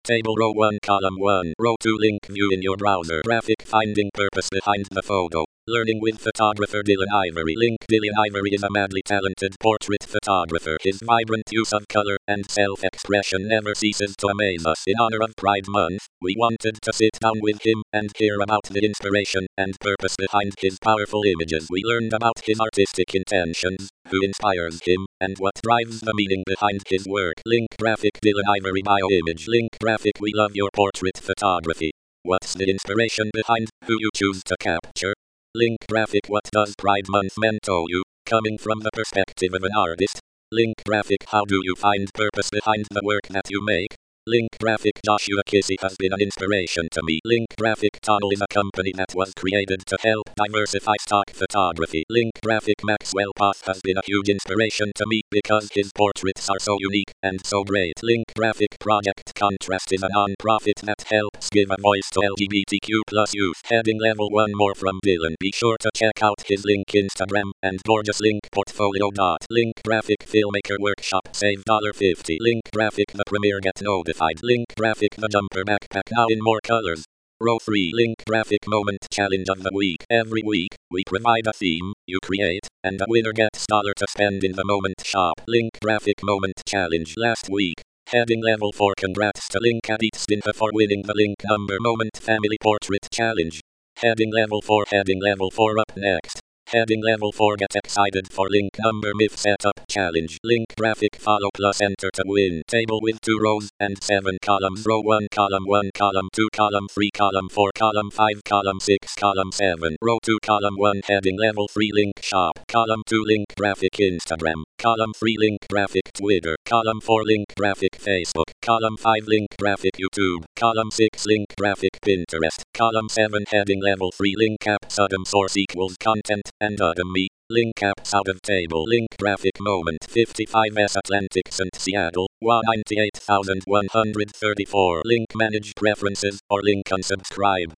Table row 1 column 1 row 2 link view in your browser. Graphic finding purpose behind the photo. Learning with photographer Dylan Ivory. Link. Dylan Ivory is a madly talented portrait photographer. His vibrant use of color and self-expression never ceases to amaze us. In honor of Pride Month, we wanted to sit down with him and hear about the inspiration and purpose behind his powerful images. We learned about his artistic intentions, who inspires him, and what drives the meaning behind his work. Link. Graphic. Dylan Ivory bio image. Link. Graphic. We love your portrait photography. What's the inspiration behind who you choose to capture? Link. Graphic. What does Pride Month mean to you, coming from the perspective of an artist? Link. Graphic. How do you find purpose behind the work that you make? Link. Graphic. Joshua Kissy has been an inspiration to me. Link. Graphic. Tunnel is a company that was created to help diversify stock photography. Link. Graphic. Maxwell Path has been a huge inspiration to me because his portraits are so unique and so great. Link. Graphic. Project Contrast is a non-profit that helps give a voice to LGBTQ plus youth. Heading level 1 more from Dylan. Be sure to check out his link Instagram and gorgeous link portfolio. Link. Graphic. Filmmaker workshop save $50. Link. Graphic. The premiere get notified. Link. Graphic. The jumper backpack now in more colors. Row 3. Link. Graphic. Moment challenge of the week. Every week, we provide a theme you create, and the winner gets $1 to spend in the Moment shop. Link. Graphic. Moment challenge last week. Heading level 4. Congrats to Link Adit Stinfa for winning the Link Number Moment Family Portrait Challenge. Heading level 4. Heading level 4 up next. Heading level 4. Get excited for Link Number Myth Setup Challenge. Link. Graphic. Follow plus enter to win. Table with 2 rows and 7 columns. Row 1 column 1 column 2 column 3 column 4 column 5 column 6 column 7. Row 2 column 1 heading level 3 Link Shop. Column 2 Link Graphic Instagram. Column 3 Link Graphic Twitter. Column 4 Link Graphic Facebook. Column 5 Link Graphic YouTube. Column 6 Link Graphic Pinterest. Column 7 heading level 3 Link Apps Udem source equals content and Udem me. Link apps out of table. Link. Graphic. Moment 55s Atlantic St. Seattle 198,134. Link manage preferences or link unsubscribe.